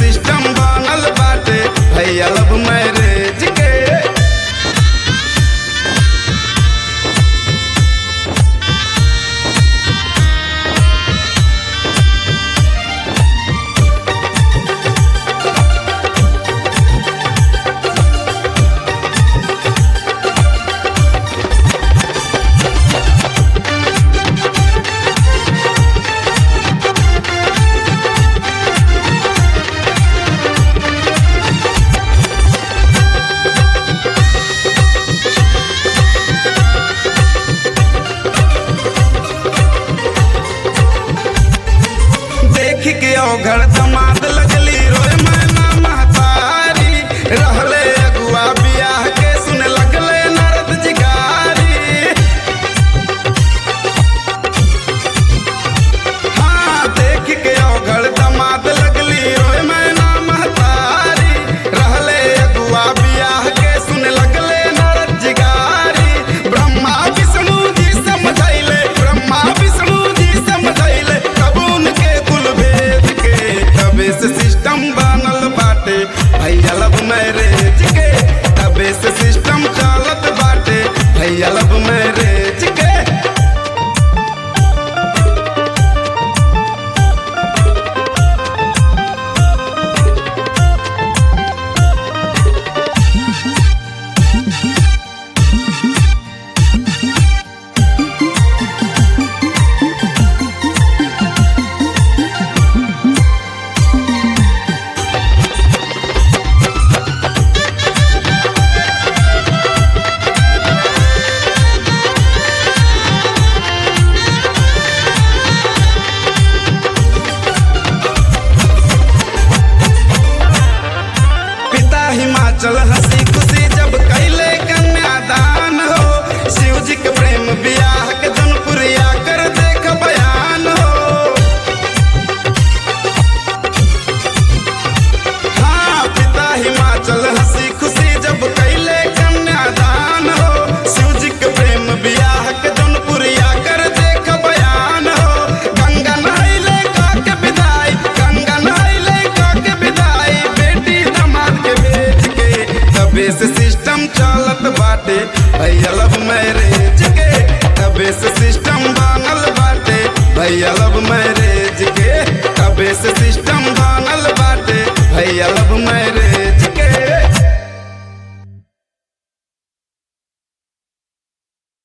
System बनल बाटे भैया लव मैरिज के। के ओघर दमाद लगली रोए मैना महतारी रहले अगुआ बियाह के सुन लगले नरद जिगारी। हाँ देख के ओघर दमाद लगली रोए मैना महतारी रहले अगुआ बियाह के सुन लगले नरद जिगारी। ब्रह्मा विष्णु जी समझैले ब्रह्मा विष्णु जी समझैले कबून के कुल तबे से सिस्टम बनल बाटे भैया लव मैरिज के। तबे से सिस्टम चलत बाटे भैया लव मैरिज के। हिमाचल हंसी खुशी जब कैले कन्यादान हो शिव जी के प्रेम बियाह के जनपुरिया कर देख बयान हो। हाँ पिता हिमाचल हंसी खुशी जब कैले कन्यादान हो शिव जी के प्रेम बियाह के जनपुरिया कर देख बयान हो। गंगा नहैले का के विदाई गंगा नहैले का के विदाई बेटी दामाद के तबे से सिस्टम चलत बाटे भैया लव मैरिज के। तबे से सिस्टम बनल बाटे भैया लव मैरिज के। तबे से सिस्टम बनल बाटे भैया लव मैरिज।